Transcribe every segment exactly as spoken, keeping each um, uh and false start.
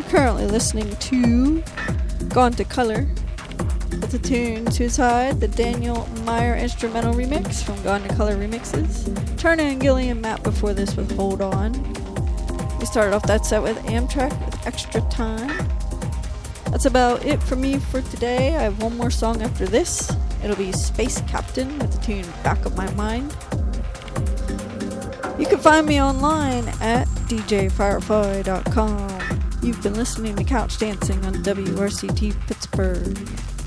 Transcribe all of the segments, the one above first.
currently listening to Gone to Color with the tune Suicide, the Daniel Meyer instrumental remix from Gone to Color Remixes. Turner and Gillian Matt before this with Hold On. We started off that set with Amtrak with Extra Time. That's about it for me for today. I have one more song after this. It'll be Space Captain with the tune Back of My Mind. You can find me online at d j firefly dot com. You've been listening to Couch Dancing on W R C T Pittsburgh.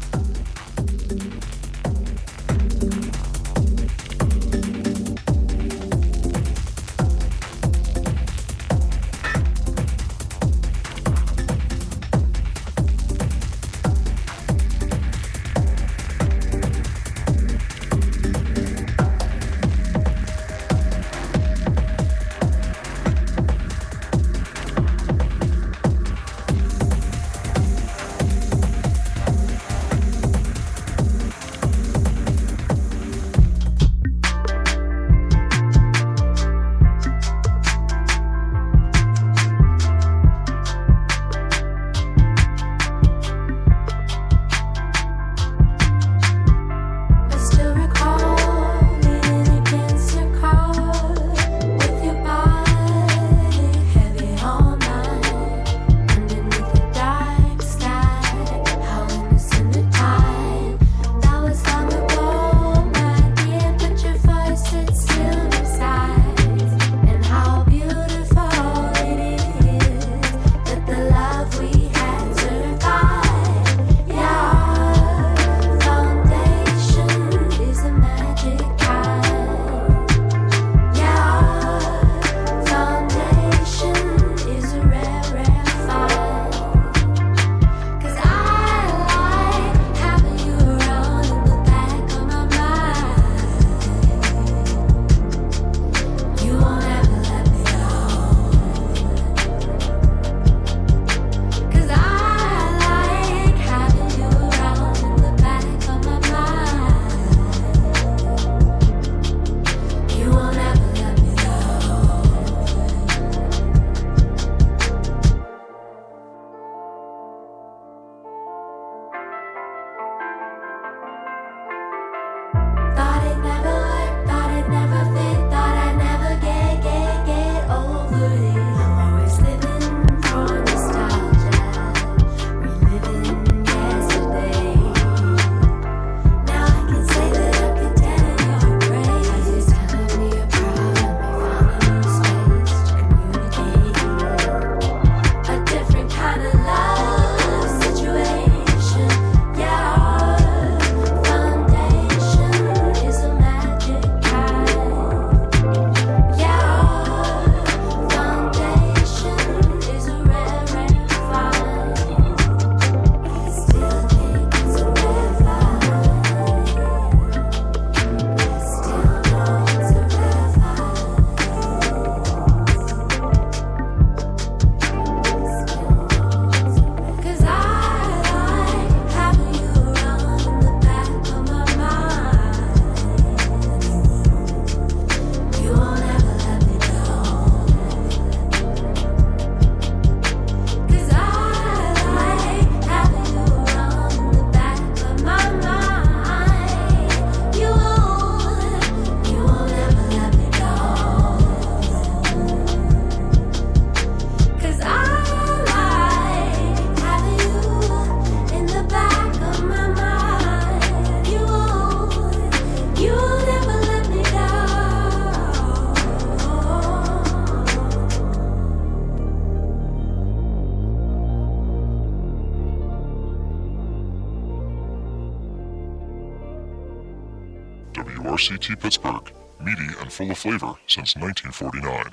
W R C T Pittsburgh, meaty and full of flavor since nineteen forty-nine.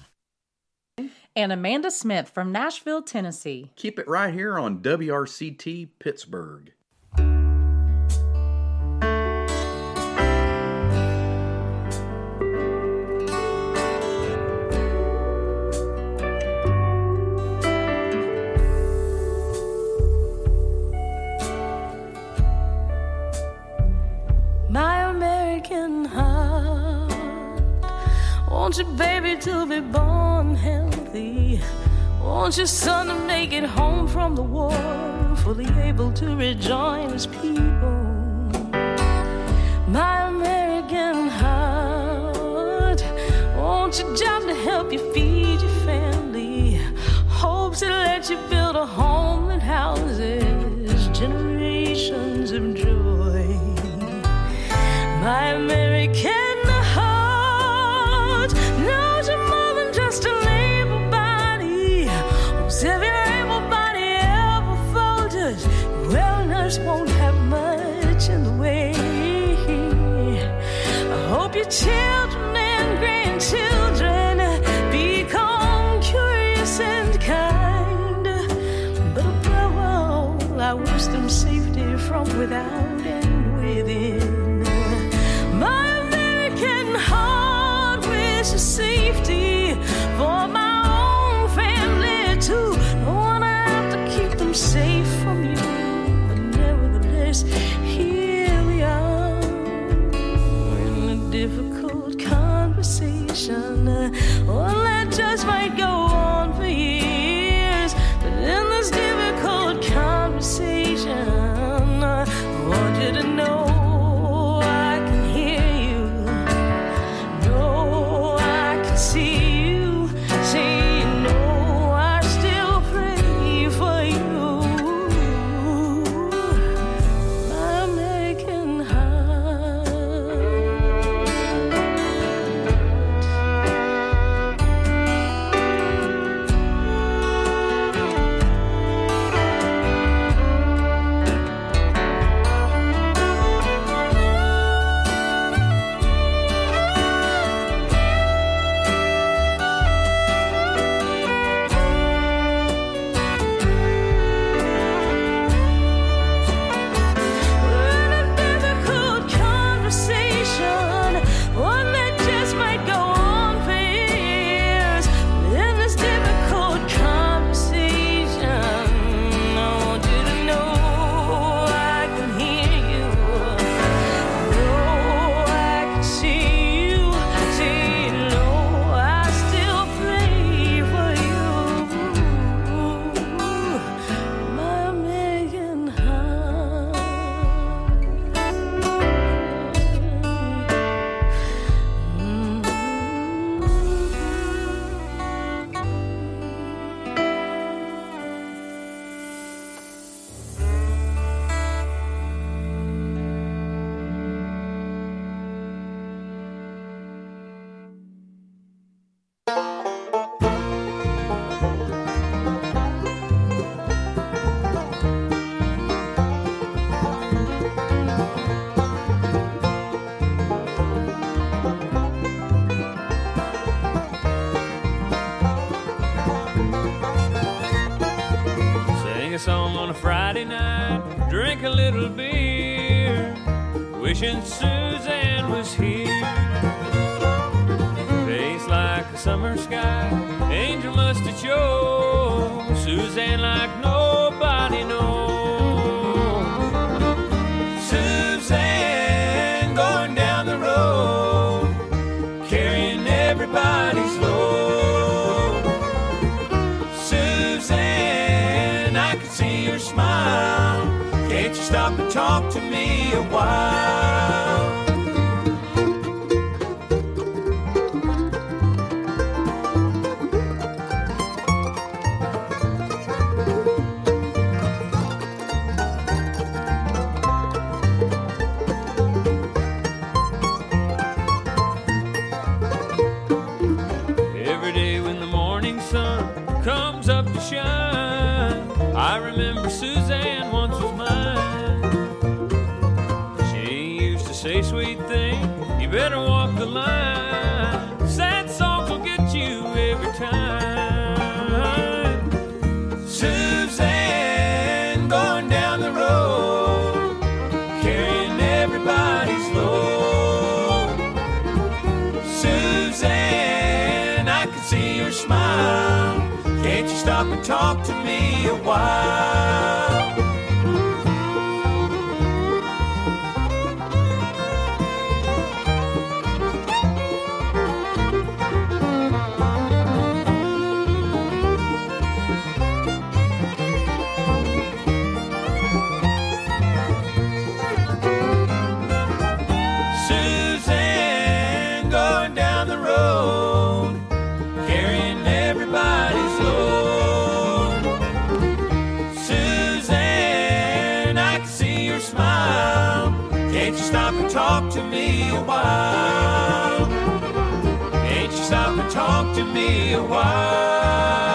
And Amanda Smith from Nashville, Tennessee. Keep it right here on W R C T Pittsburgh. My American heart wants you, baby, to be born healthy. wants his son to make it home from the war, fully able to rejoin his people. My American heart wants your job to help you feed your family, hopes to let you build a home that houses generations of joy. My American heart knows you're more than just a labor body. Whose every able body ever falters, your wellness won't have much in the way. I hope your children and grandchildren become curious and kind, but above all, I wish them safety from without and within. My American heart wishes safety for my own family too. Don't wanna have to keep them safe from you, but nevertheless, here we are in a difficult conversation, one that just might go on for years. But in this difficult conversation, I want you to know I can hear you, know I can see you, say you know I still pray for you. My American heart. We're in a difficult conversation, one that just might go on for years. In this difficult conversation, I want you to know I can hear you, know I can see you, say you know I still pray for you. My American heart. Sing a song on a Friday night, drink a little beer, wishing Suzanne was here. Face like a summer sky, angel must have chose Suzanne like nobody knows. Suzanne going down the road, carrying everybody's load. Suzanne, I can see your smile. Can't you stop and talk to me a while? Every day when the morning sun comes up to shine, I remember Suzanne once was mine. She used to say sweet thing, you better walk the line. Sad songs will get you every time. Suzanne going down the road, carrying everybody's load. Suzanne, I can see your smile. Can't you stop and talk to me a while? while. Can't you stop and talk to me a while?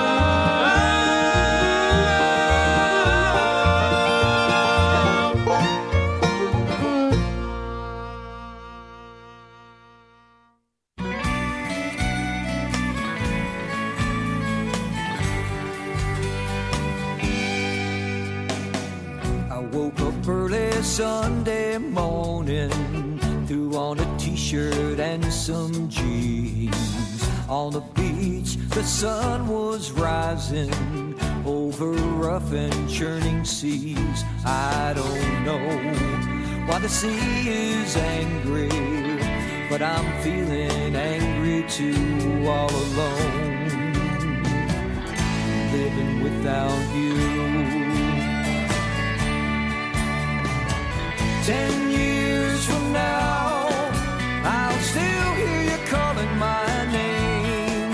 Sunday morning, threw on a t-shirt and some jeans. On the beach, the sun was rising over rough and churning seas. I don't know why the sea is angry, but I'm feeling angry too, all alone, living without you. Ten years from now, I'll still hear you calling my name.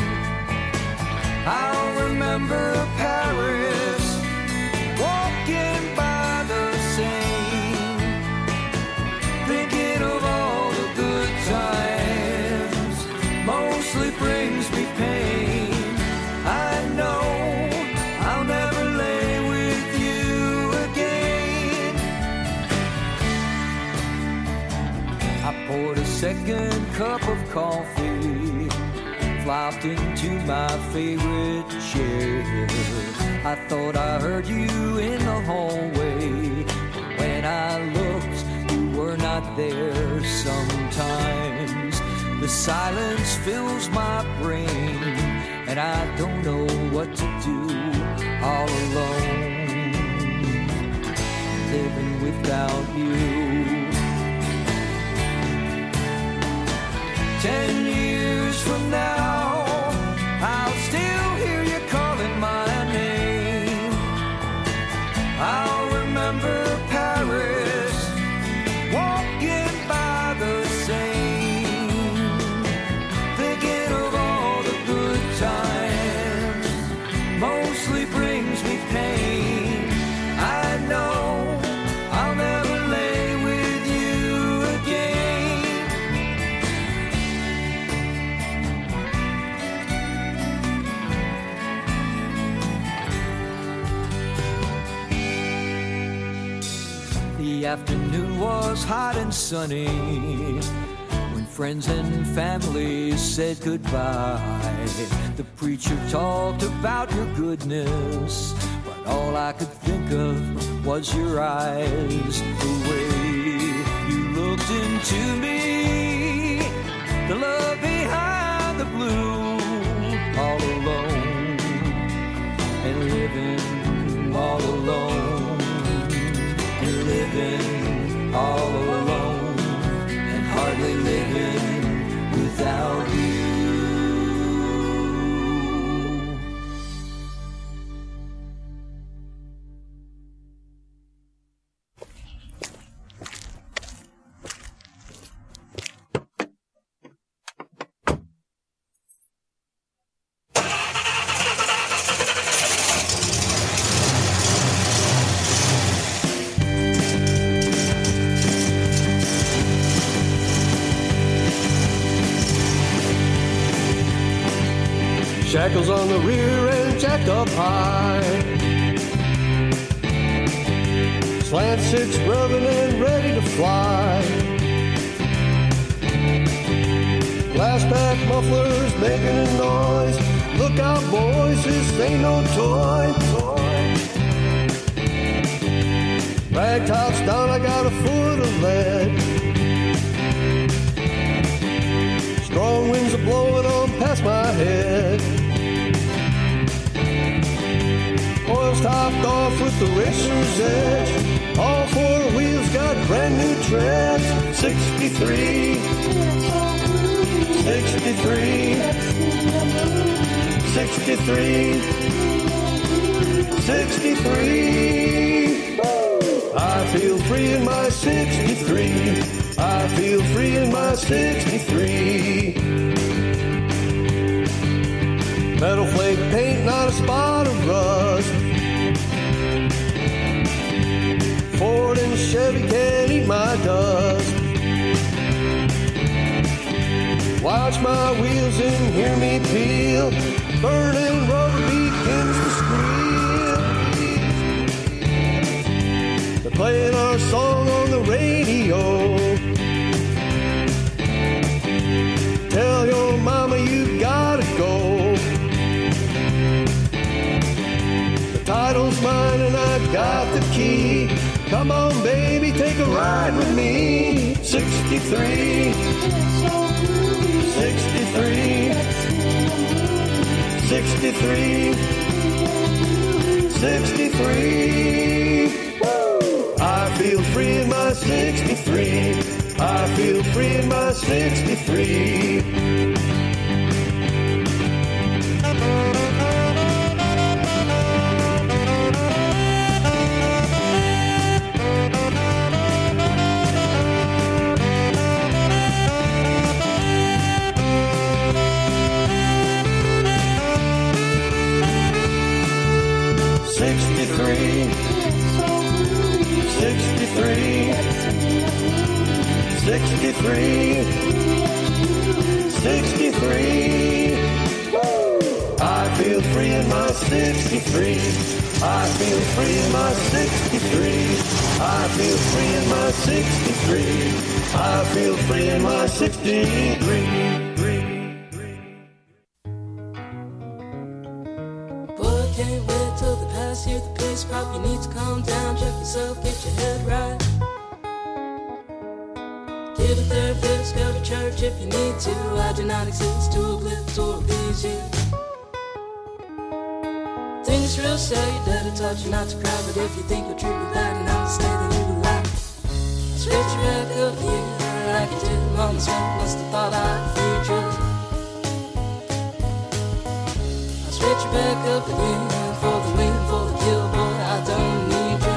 I'll remember Paris, walking by the Seine, thinking of all the good times, mostly brings me pain. I know I'll never lay with you again. I poured a second cup of coffee, flopped into my favorite chair. I thought I heard you in the hallway, but when I looked, you were not there. Sometimes the silence fills my brain, and I don't know what to do, all alone, living without you. Ten years from now, I'll still hear you calling my name. I'll remember Paris, walking by the Seine, thinking of all the good times, mostly brings me pain. I know I'll never lay with you again. The afternoon was hot and sunny when friends and family said goodbye. The preacher talked about your goodness, but all I could think of was your eyes. The way you looked into me, the love behind the blue, all alone and living all alone. Living all alone and hardly living without you. Shackles on the rear end, jacked up high. Slant six rubbing and ready to fly. Blast back mufflers making a noise. Look out, boys, this ain't no toy. Rag tops down, I got a foot of lead. Strong winds are blowing on past my head. Oil's topped off with the racer's edge. All four wheels got brand new treads. Sixty-three, sixty-three, sixty-three, sixty-three. I feel free in my sixty-three. I feel free in my sixty-three. Metal flake paint, not a spot of rust. Ford and Chevy can't eat my dust. Watch my wheels and hear me peel. Burning rubber begins to squeal. They're playing our song on the radio. Tell your mama you gotta go. The title's mine and I got the key. Come on, baby, take a ride with me. sixty-three, sixty-three, sixty-three, sixty-three. Woo! I feel free in my sixty-three. I feel free in my sixty-three. Sixty-three, sixty-three, sixty-three, sixty-three. Woo! I feel free in my sixty-three. I feel free in my sixty-three. I feel free in my sixty-three. I feel free in my sixty-three. Boy, can't wait till the past year, the pace crop. You need to calm down, check yourself, get your head right. Get a therapist, go to church if you need to. I do not exist to uplift or appease you. Things real sad, you dare to touch, not to cry. But if you think you'll treat me bad and I'll stay, then you will laugh. I switch you back up here like you did. Mama smoke, must have thought I'd feed you. I switch you back up again for the win, for the kill, boy, I don't need you.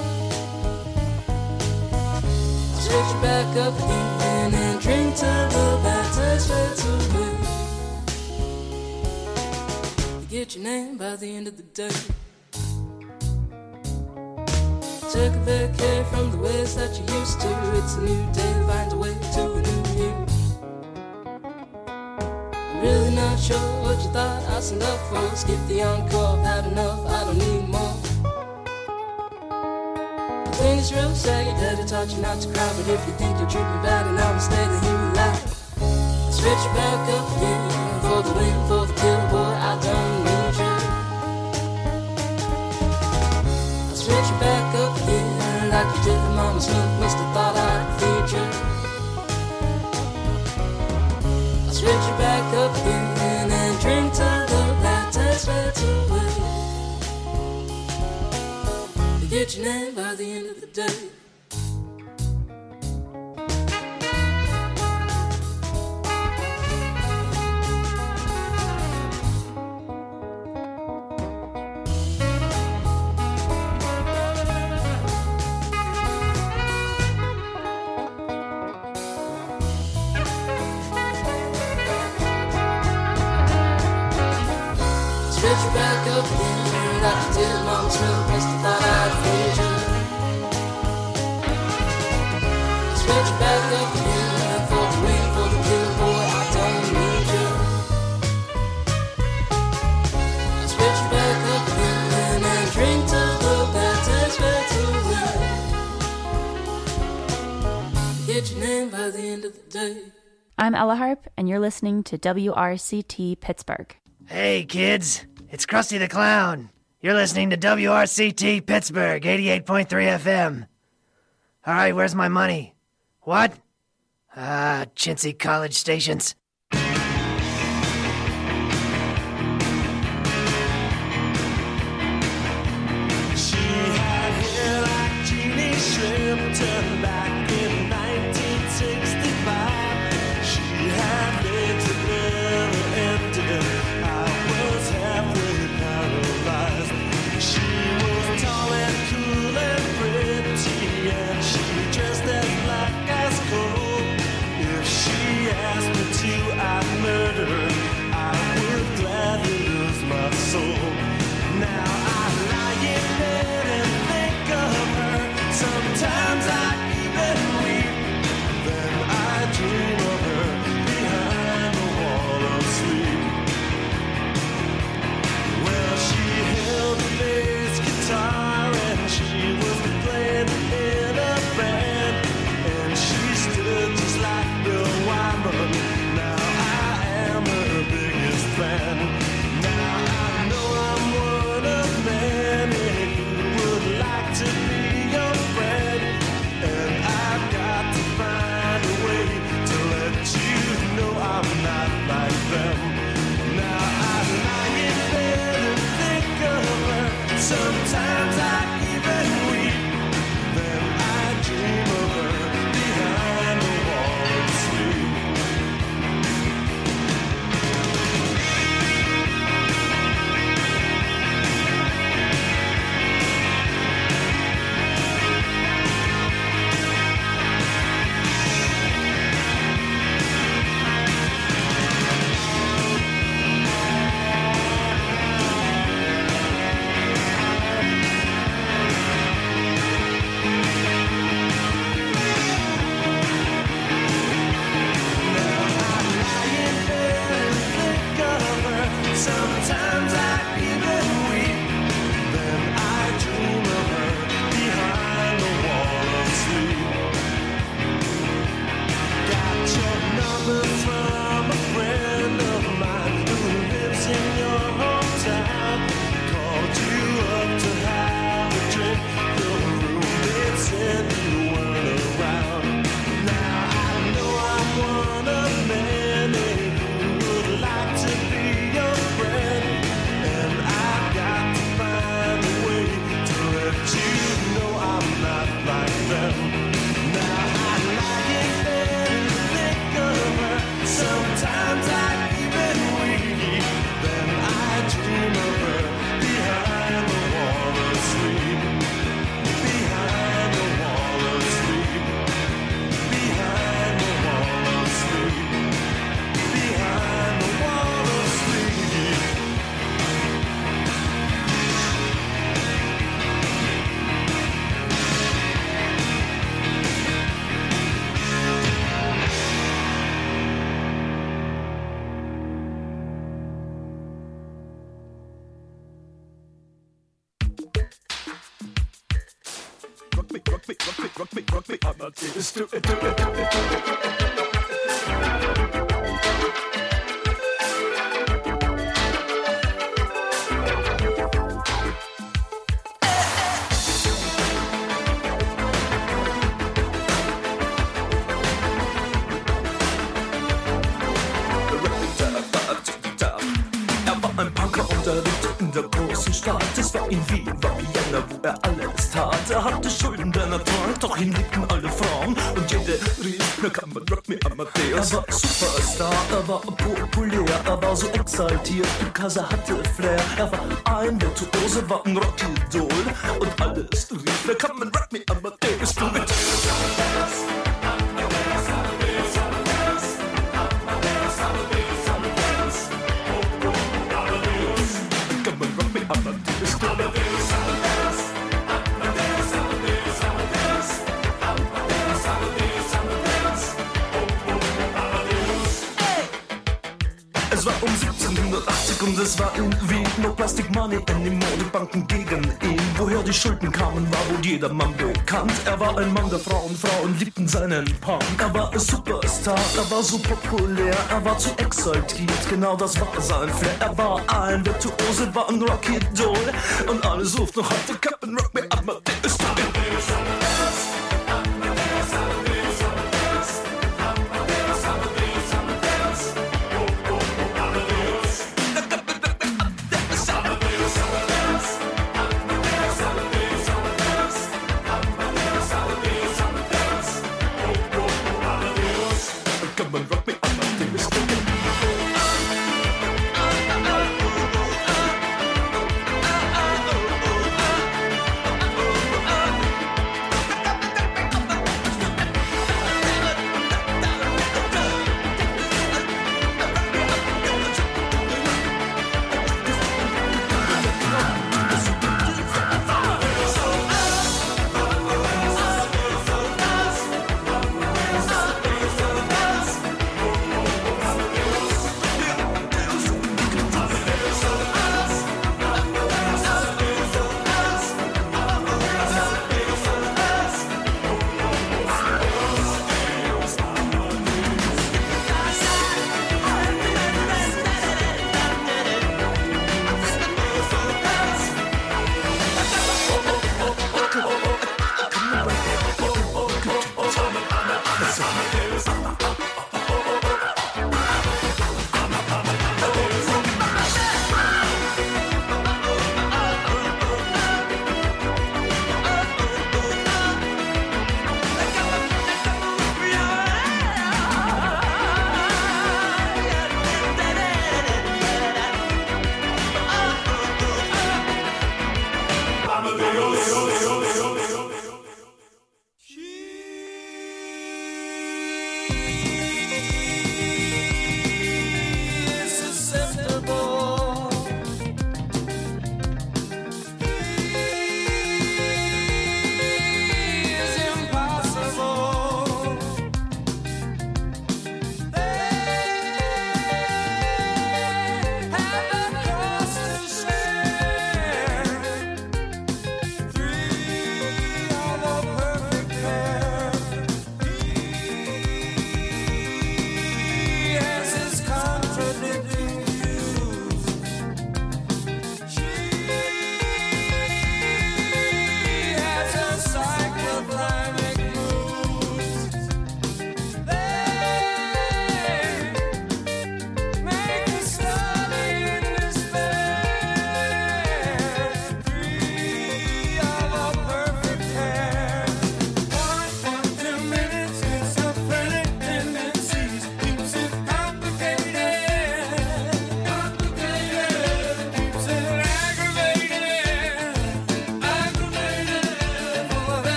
I switch you back up again and drink till the bad taste fades away. Get your name by the end of the day. Take a vacay from the ways that you used to. It's a new day, find a way to a new you. I'm really not sure what you thought I signed up for. Skip the encore, I've had enough, I don't need more. The thing is real sad, you dare to touch and not to cry. But if you think you'll treat me bad and I will stay, then you will laugh. I switch you back up again for the win, for the kill, boy, I don't need you. I switch you back up again like you did. Mama's milk, must have thought I'd feed you. I switch you back up again and drink till the bad taste fades away. You get your name by the end of the day. Switch you back up again like you did. Mama's milk, must have thought I'd feed you. Switch you back up again for the win, for the kill, boy, I don't need you. I switch you back up again and drink till the bad taste fades away. Get your name by the end of the day. I'm Ella Harp, and you're listening to W R C T Pittsburgh. Hey, kids. It's Krusty the Clown. You're listening to W R C T Pittsburgh, eighty-eight point three F M. All right, where's my money? What? Ah, chintzy college stations. She had hair like Jeannie Shrimpton back in nineteen sixty-five. She had legs that never ended. I was halfway paralyzed. She was tall and cool and pretty, and she dressed as black as coal. If she asked me to me, rock me, rock me, rock me, rock me, Amadeus. Do it, do it, do it, do it. Ein Punker und er lebte in der großen Stadt. Es war in Wien, war Vienna, wo er alles tat. Er hatte Schulden, denn er trank, doch ihm liebten alle Frauen. Und jede rief, na kann man rock me Amadeus. Er war Superstar, er war populär, er war so exaltiert, because er hatte Flair. Er war ein Virtuose, war ein Rockidol. Und alles rief, na kann man rock me Amadeus. Du mit Es war um siebzehnhundertachtzig und es war in Wien. No Plastic Money anymore, die Banken gegen ihn. Woher die Schulden kamen, war wohl jedermann bekannt. Er war ein Mann der Frauen, Frauen liebten seinen Punk. Er war ein Superstar, er war so populär, er war zu exaltiert, genau das war sein Flair. Er war ein Virtuose, war ein Rockidol. Und alle suchten noch heute Captain Rock me Amadeus.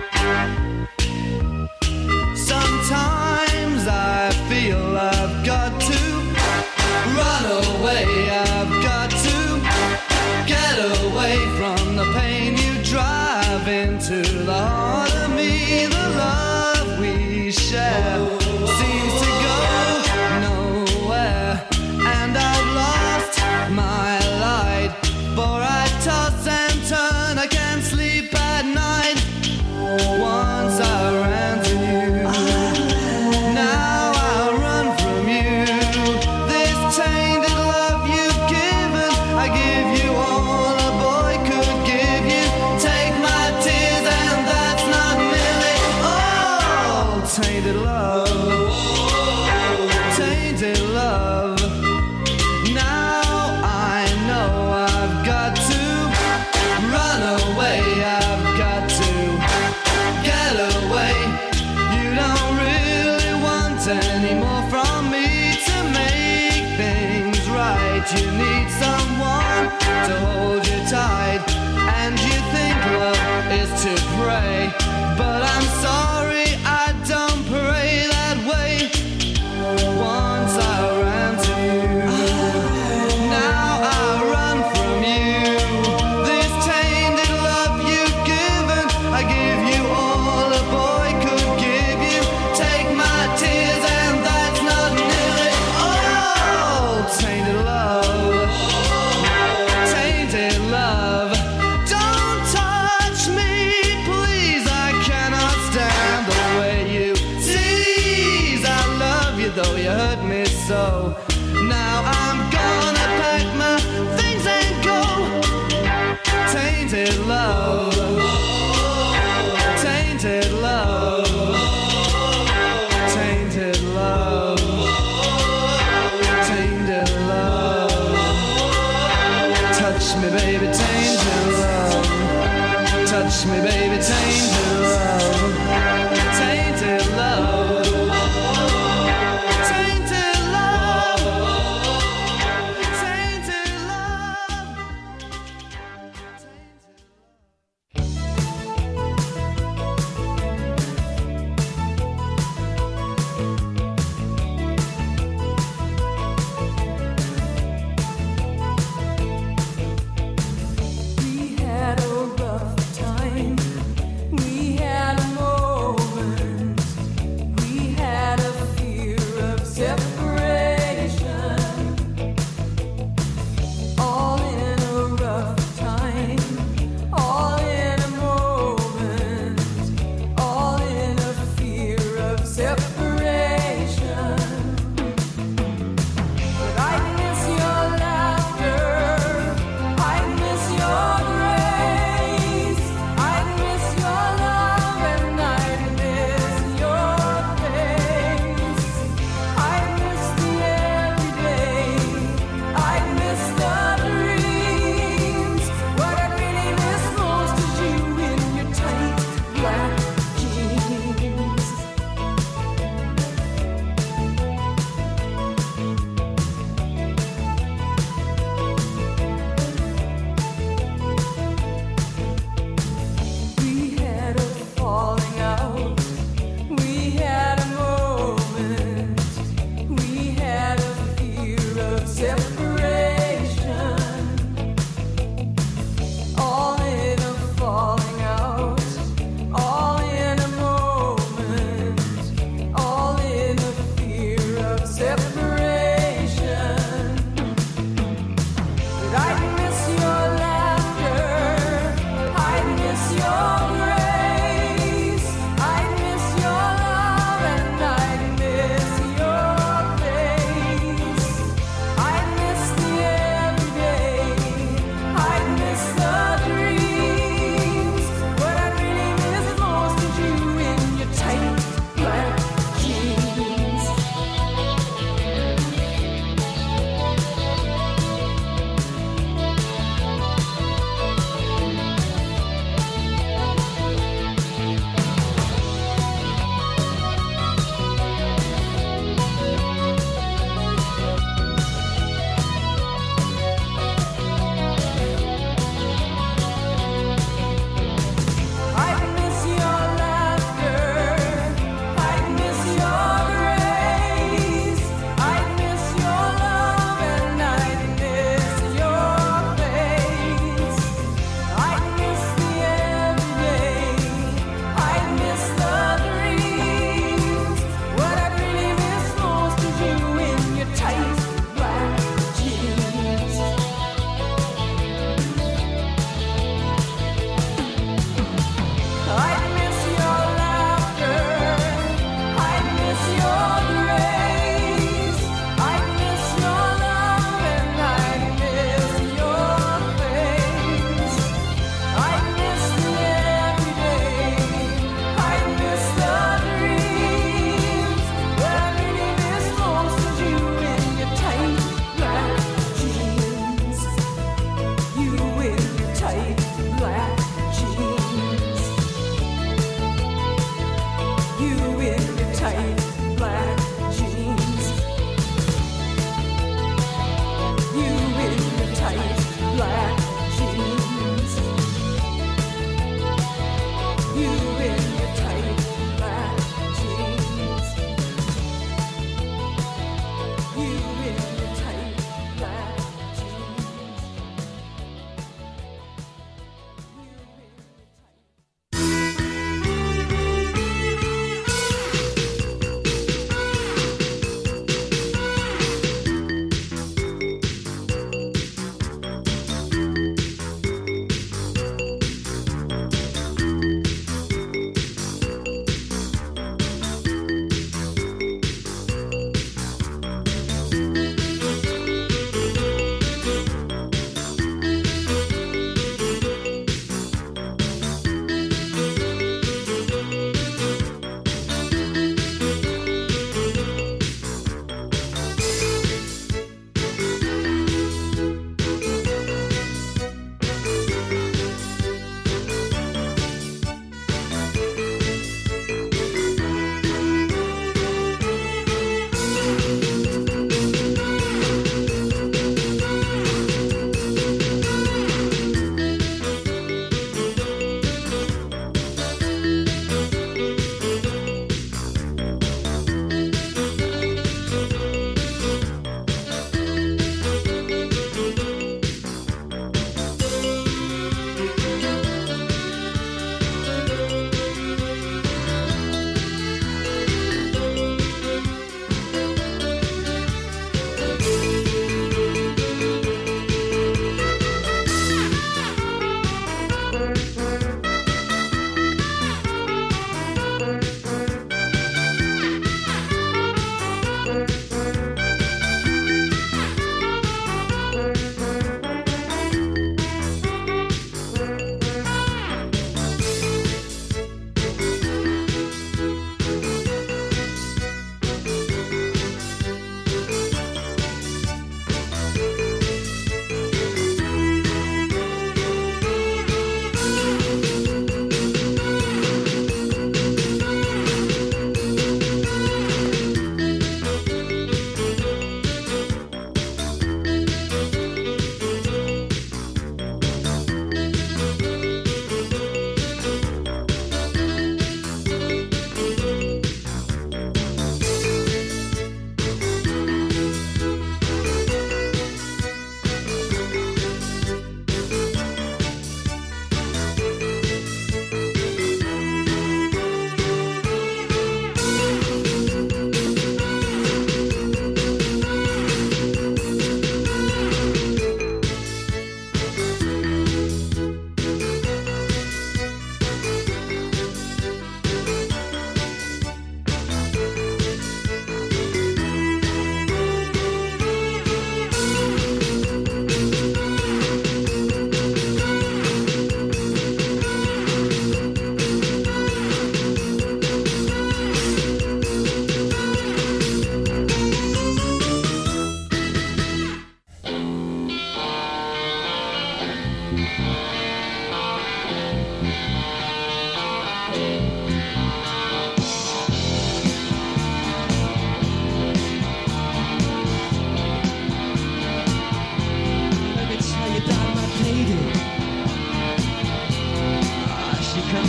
Sometimes I feel I've got to run away, I've got to get away from the pain you drive into the heart of me. The love we share seems to go nowhere, and I've lost my light, for I toss and turn, I can't sleep at night. Once I ran to you, now I run from you. This tainted love you've given, I give you all a boy could give you. Take my tears and that's not nearly all. Tainted love, tainted love. Now I know I've got to run away, I've got to get away. You don't really want any more from me to make things right. You need someone to hold you tight, and you think love is to pray, but I'm sorry, I don't pray that way. Once I ran to you, now I run from you. This tainted love you've given, I give you all a boy could give you. Take my tears and that's not nearly all. Tainted love, tainted love. Don't touch me, please, I cannot stand the way you tease. I love you though you hurt me so. Now I'm gonna pack my things and go. Tainted love, tainted love, tainted love, tainted love. Touch me, baby, tainted love. Touch me, baby, tainted love. Tainted love. Tainted love. Tainted love. We had a rough time.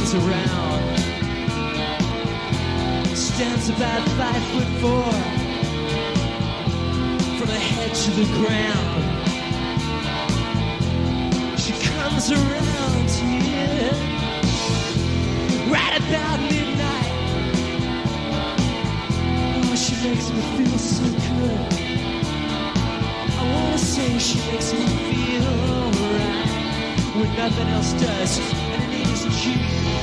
comes around. Stands about five foot four, from the head to the ground. She comes around here, right about midnight. Oh, she makes me feel so good. I wanna say she makes me feel alright when nothing else does, and it is cheap.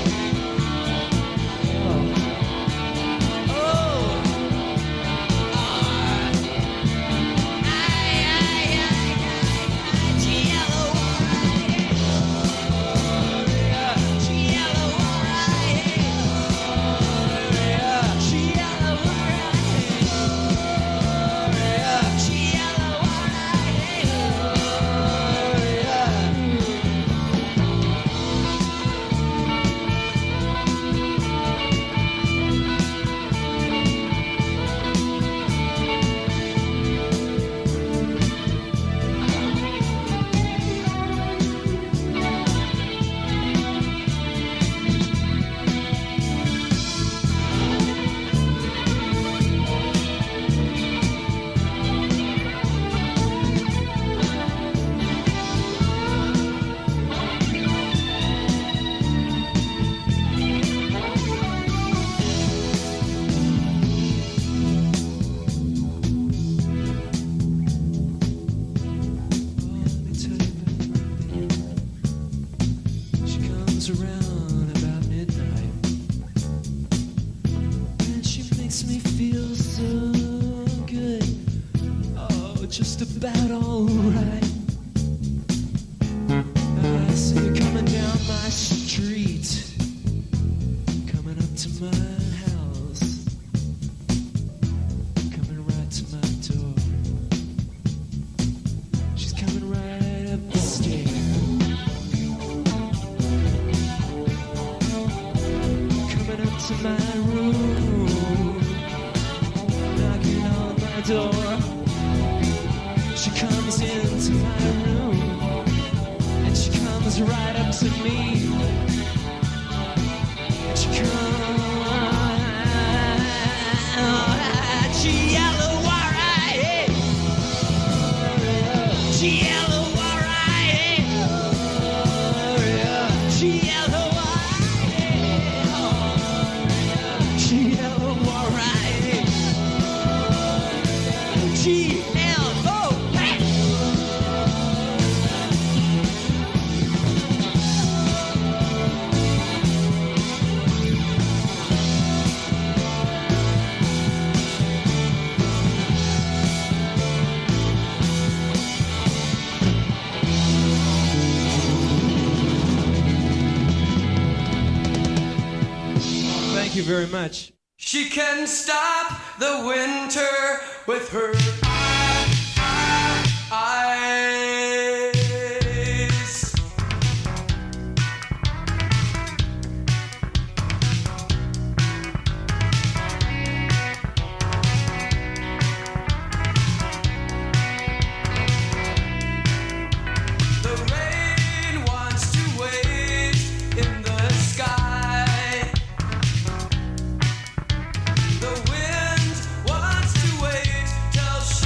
Very much. She can stop the winter with her eyes. The rain wants to wait in the sky. The wind wants to wait till she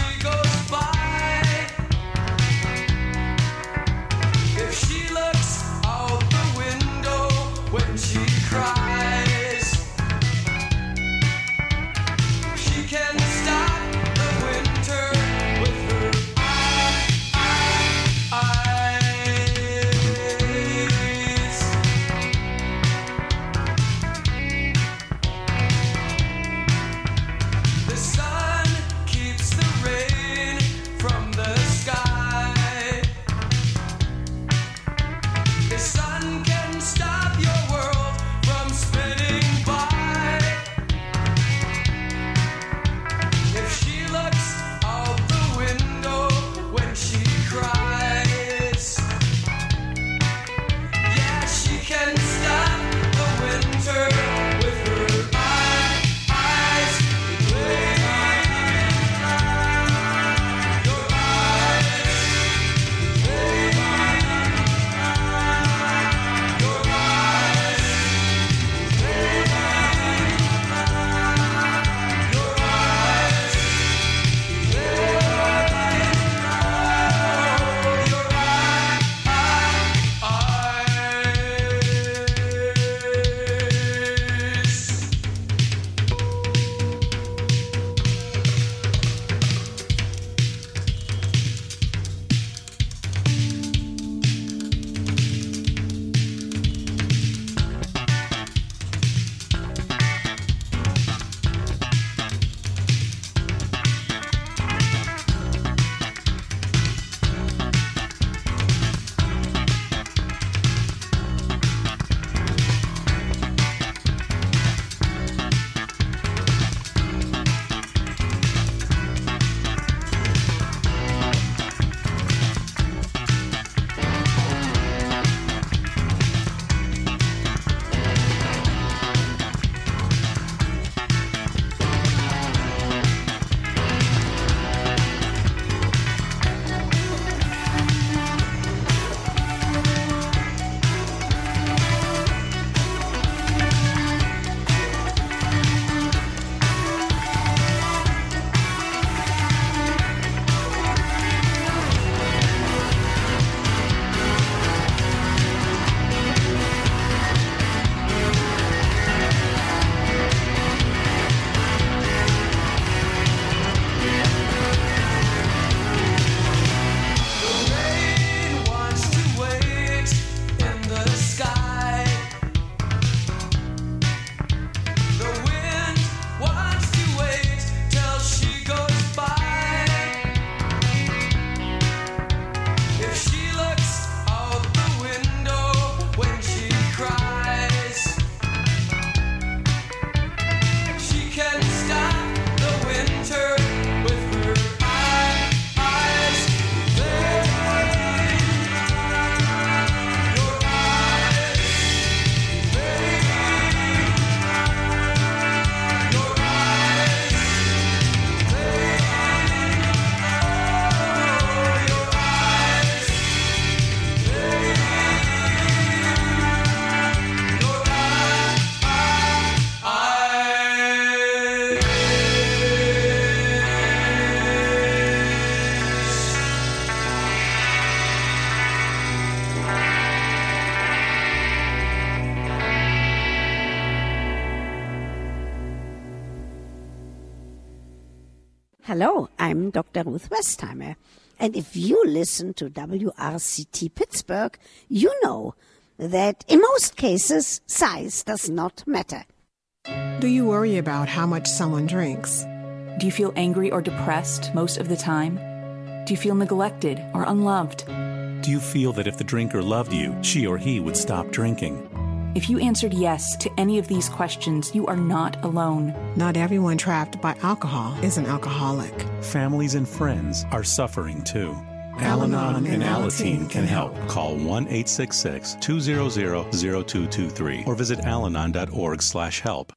Hello, I'm Doctor Ruth Westheimer. And if you listen to W R C T Pittsburgh, you know that in most cases, size does not matter. Do you worry about how much someone drinks? Do you feel angry or depressed most of the time? Do you feel neglected or unloved? Do you feel that if the drinker loved you, she or he would stop drinking? If you answered yes to any of these questions, you are not alone. Not everyone trapped by alcohol is an alcoholic. Families and friends are suffering too. Al-Anon and Alateen can help. Call one eight six six, two zero zero, zero two two three or visit alanon dot org slash help.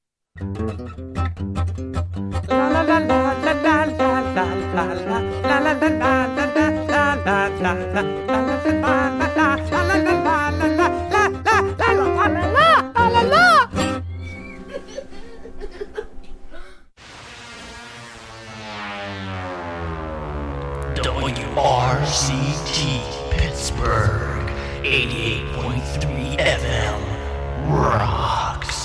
W R C T Pittsburgh, eighty-eight point three F M, rocks.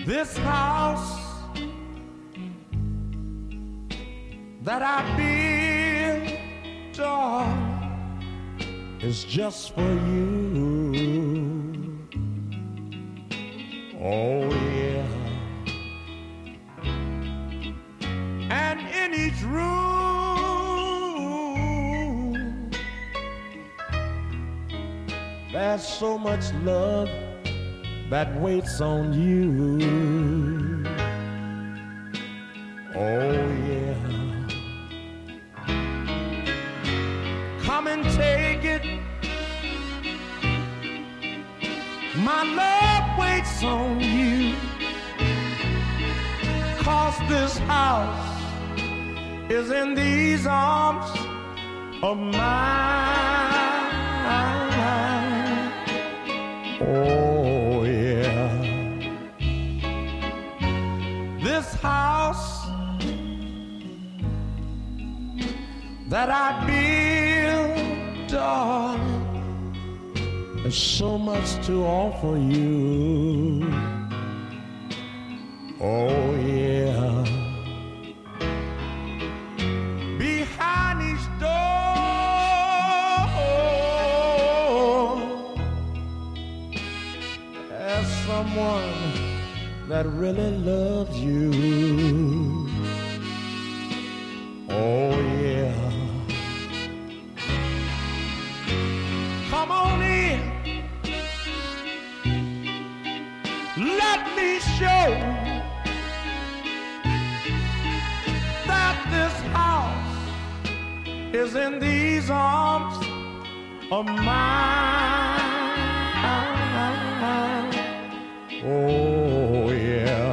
This house that I built, darling, is just for you. Oh yeah. And in each room there's so much love that waits on you. Oh yeah. Come and take it. My love waits on you. 'Cause this house is in these arms of mine. Oh yeah. This house that I built, darling, there's so much to offer you. Oh yeah. Behind each door there's someone that really loves you. Oh yeah. Come on in. Let me show that this house is in these arms of mine. Oh yeah.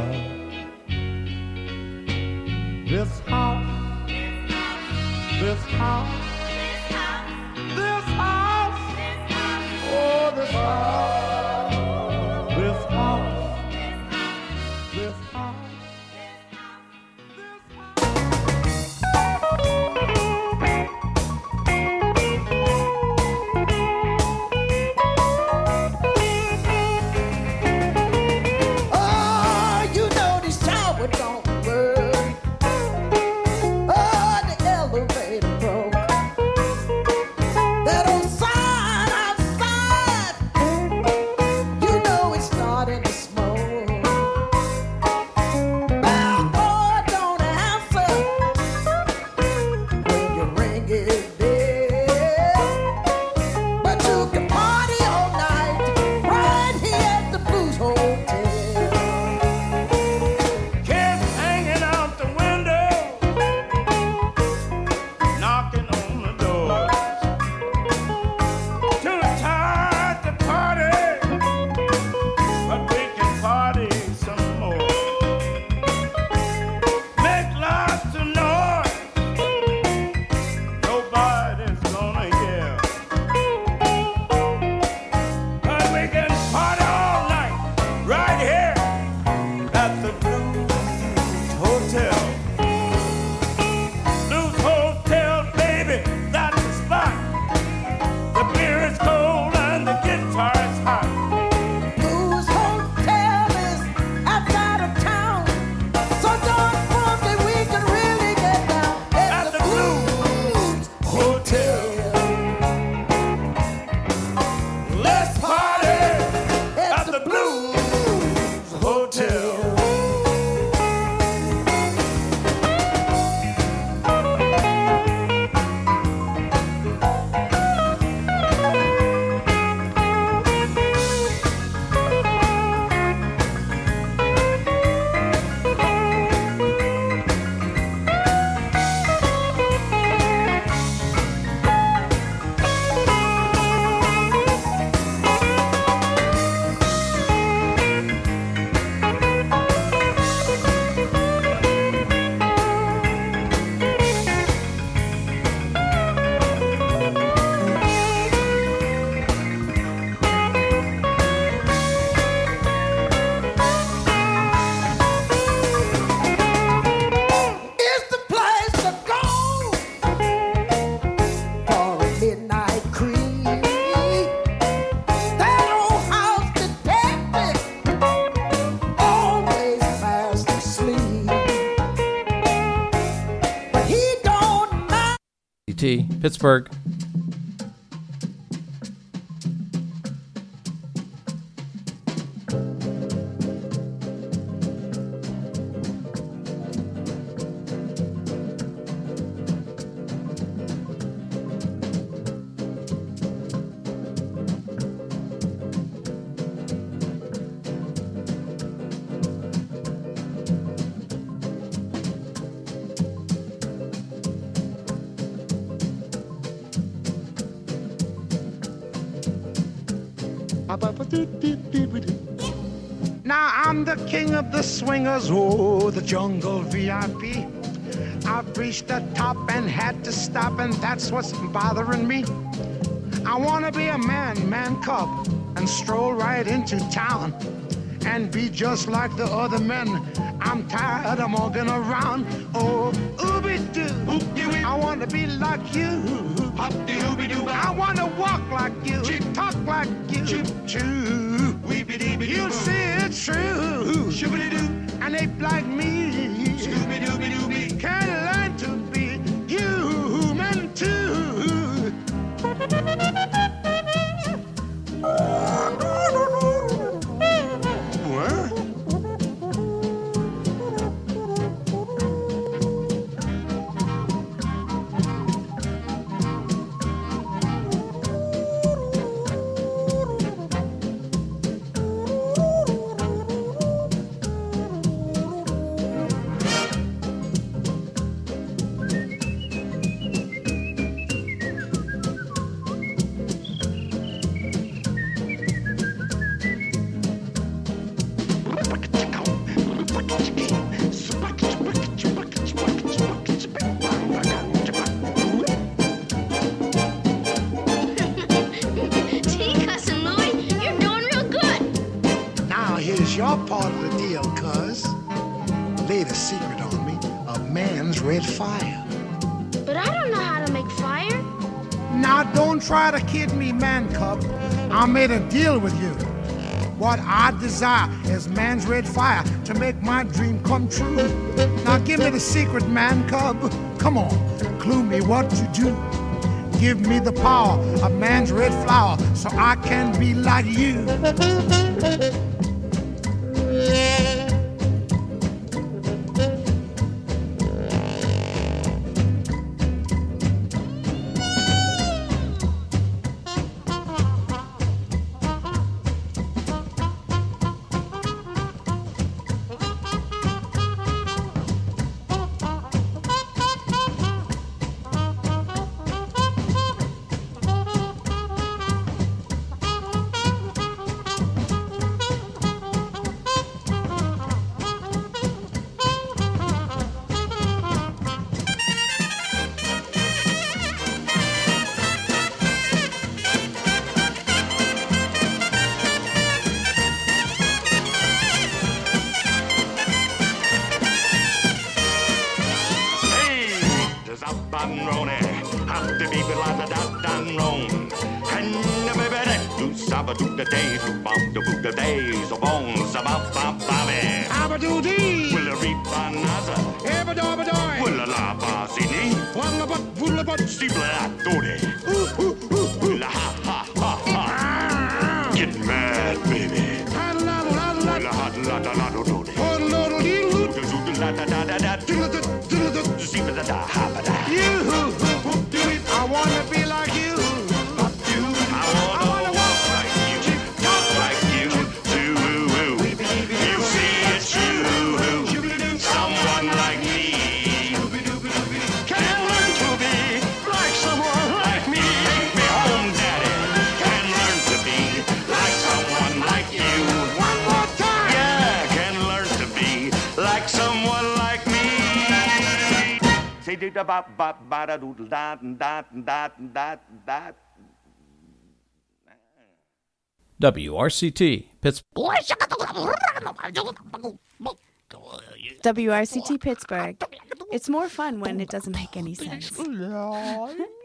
This house, this house, this house, oh this house, this house. This house. Oh, you know this tower don't work. Oh, the elevator broke. T, Pittsburgh. Now I'm the king of the swingers, oh, the jungle V I P. I've reached the top and had to stop, and that's what's bothering me. I wanna be a man, man cub, and stroll right into town and be just like the other men. I'm tired of walking around. Oh, ooby-doo, I wanna be like you. I wanna walk like you, talk like you. Choo, you say it's true. An ape like me can learn to be human too. Your part of the deal, cuz. Laid a secret on me, a man's red fire. But I don't know how to make fire. Now don't try to kid me, man cub. I made a deal with you. What I desire is man's red fire to make my dream come true. Now give me the secret, man cub. Come on, clue me what to do. Give me the power of man's red flower so I can be like you. W R C T, Pittsburgh. W R C T Pittsburgh. It's more fun when it doesn't make any sense.